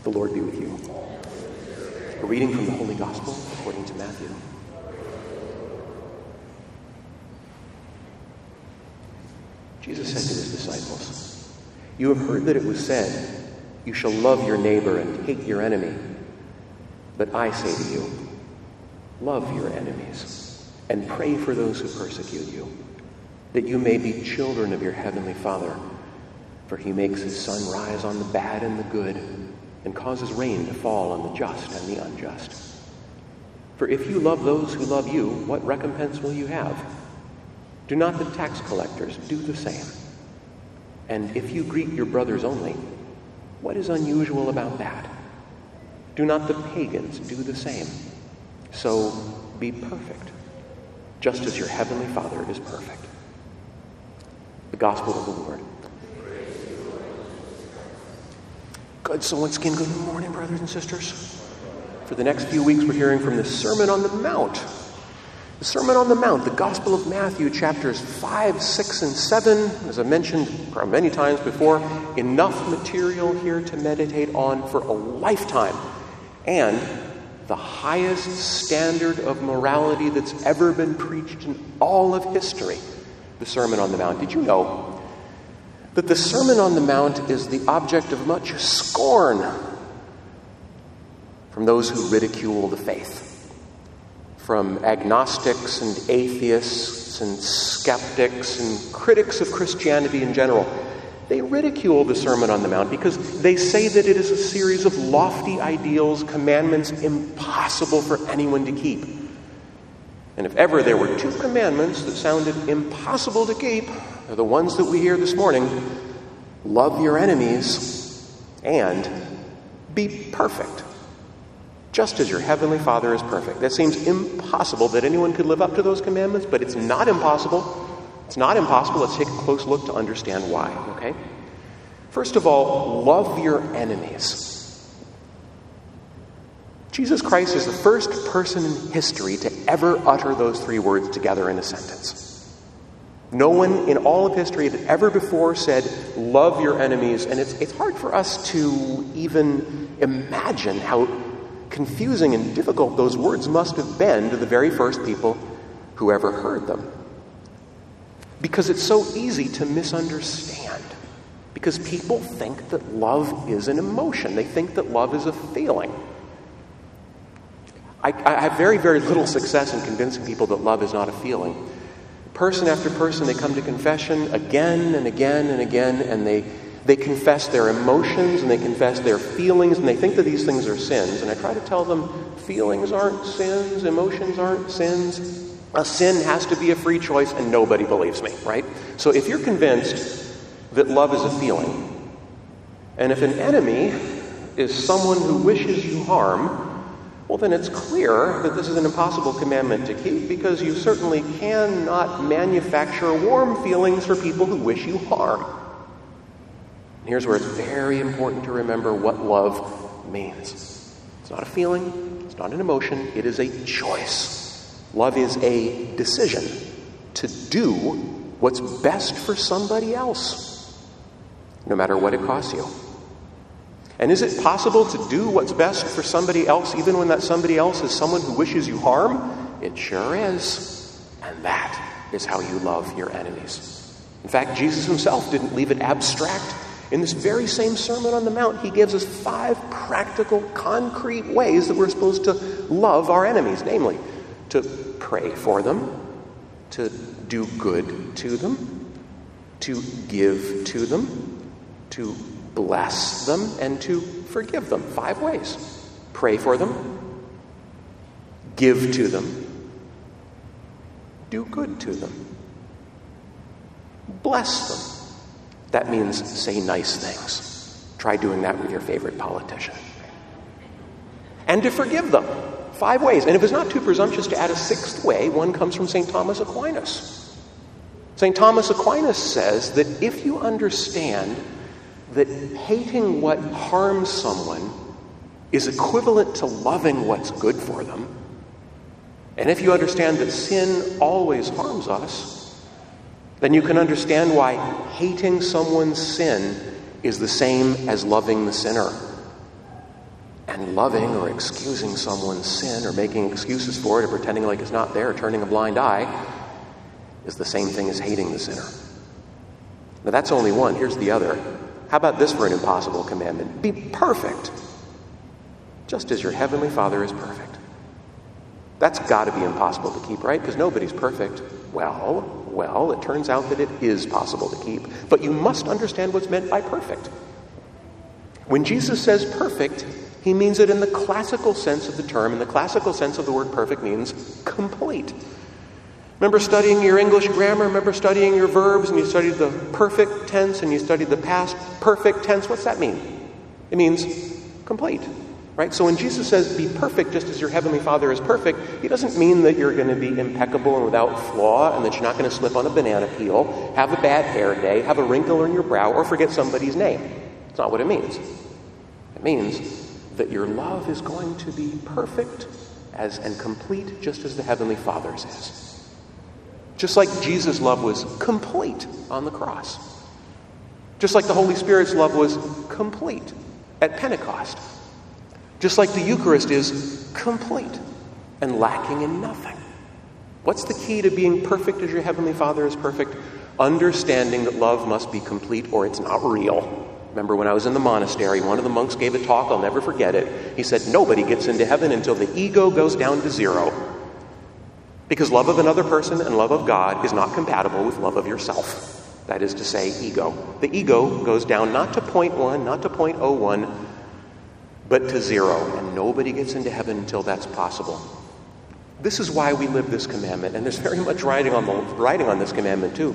The Lord be with you. A reading from the Holy Gospel according to Matthew. Jesus said to his disciples, "You have heard that it was said, 'You shall love your neighbor and hate your enemy.' But I say to you, love your enemies and pray for those who persecute you, that you may be children of your heavenly Father. For he makes his sun rise on the bad and the good, and causes rain to fall on the just and the unjust. For if you love those who love you, what recompense will you have? Do not the tax collectors do the same? And if you greet your brothers only, what is unusual about that? Do not the pagans do the same? So be perfect, just as your heavenly Father is perfect." The Gospel of the Lord. Good. So once again, good morning, brothers and sisters. For the next few weeks, we're hearing from the Sermon on the Mount. The Sermon on the Mount, the Gospel of Matthew, chapters 5, 6, and 7. As I mentioned many times before, enough material here to meditate on for a lifetime. And the highest standard of morality that's ever been preached in all of history, the Sermon on the Mount. Did you know that the Sermon on the Mount is the object of much scorn from those who ridicule the faith, from agnostics and atheists and skeptics and critics of Christianity in general? They ridicule the Sermon on the Mount because they say that it is a series of lofty ideals, commandments impossible for anyone to keep. And if ever there were two commandments that sounded impossible to keep, they're the ones that we hear this morning: love your enemies and be perfect, just as your heavenly Father is perfect. That seems impossible that anyone could live up to those commandments, but it's not impossible. It's not impossible. Let's take a close look to understand why, okay? First of all, love your enemies. Jesus Christ is the first person in history to ever utter those three words together in a sentence. No one in all of history had ever before said, love your enemies. And it's hard for us to even imagine how confusing and difficult those words must have been to the very first people who ever heard them. Because it's so easy to misunderstand. Because people think that love is an emotion. They think that love is a feeling. I have very, very little success in convincing people that love is not a feeling. Person after person, they come to confession again and again and again, and they confess their emotions and they confess their feelings, and they think that these things are sins. And I try to tell them, feelings aren't sins, emotions aren't sins. A sin has to be a free choice, and nobody believes me, right? So if you're convinced that love is a feeling, and if an enemy is someone who wishes you harm, well, then it's clear that this is an impossible commandment to keep, because you certainly cannot manufacture warm feelings for people who wish you harm. And here's where it's very important to remember what love means. It's not a feeling, it's not an emotion, it is a choice. Love is a decision to do what's best for somebody else, no matter what it costs you. And is it possible to do what's best for somebody else even when that somebody else is someone who wishes you harm? It sure is. And that is how you love your enemies. In fact, Jesus himself didn't leave it abstract. In this very same Sermon on the Mount, he gives us 5 practical, concrete ways that we're supposed to love our enemies. Namely, to pray for them, to do good to them, to give to them, to bless them, and to forgive them. 5 ways. Pray for them, give to them, do good to them, bless them. That means say nice things. Try doing that with your favorite politician. And to forgive them. 5 ways. And if it's not too presumptuous to add a 6th way, one comes from St. Thomas Aquinas. St. Thomas Aquinas says that if you understand that hating what harms someone is equivalent to loving what's good for them, and if you understand that sin always harms us, then you can understand why hating someone's sin is the same as loving the sinner. And loving or excusing someone's sin or making excuses for it or pretending like it's not there, turning a blind eye, is the same thing as hating the sinner. Now that's only one. Here's the other. How about this for an impossible commandment? Be perfect, just as your heavenly Father is perfect. That's got to be impossible to keep, right? Because nobody's perfect. Well, it turns out that it is possible to keep. But you must understand what's meant by perfect. When Jesus says perfect, he means it in the classical sense of the term, and the classical sense of the word perfect means complete. Remember studying your English grammar? Remember studying your verbs, and you studied the perfect tense, and you studied the past perfect tense? What's that mean? It means complete, right? So when Jesus says, be perfect just as your heavenly Father is perfect, he doesn't mean that you're going to be impeccable and without flaw, and that you're not going to slip on a banana peel, have a bad hair day, have a wrinkle in your brow, or forget somebody's name. That's not what it means. It means that your love is going to be perfect and complete just as the Heavenly Father's is. Just like Jesus' love was complete on the cross. Just like the Holy Spirit's love was complete at Pentecost. Just like the Eucharist is complete and lacking in nothing. What's the key to being perfect as your Heavenly Father is perfect? Understanding that love must be complete or it's not real. Remember when I was in the monastery, one of the monks gave a talk, I'll never forget it. He said, nobody gets into heaven until the ego goes down to zero. Because love of another person and love of God is not compatible with love of yourself. That is to say, ego. The ego goes down not to 0.1, not to 0.01, but to zero. And nobody gets into heaven until that's possible. This is why we live this commandment. And there's very much writing on this commandment too.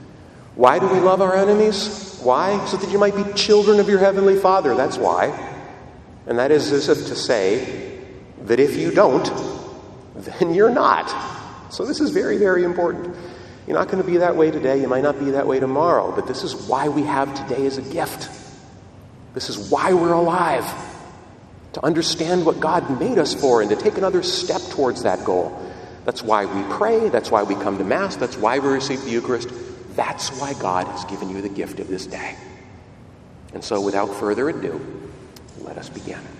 Why do we love our enemies? Why? So that you might be children of your Heavenly Father. That's why. And that is as if to say that if you don't, then you're not. So this is very, very important. You're not going to be that way today. You might not be that way tomorrow. But this is why we have today as a gift. This is why we're alive. To understand what God made us for and to take another step towards that goal. That's why we pray. That's why we come to Mass. That's why we receive the Eucharist. That's why God has given you the gift of this day. And so without further ado, let us begin.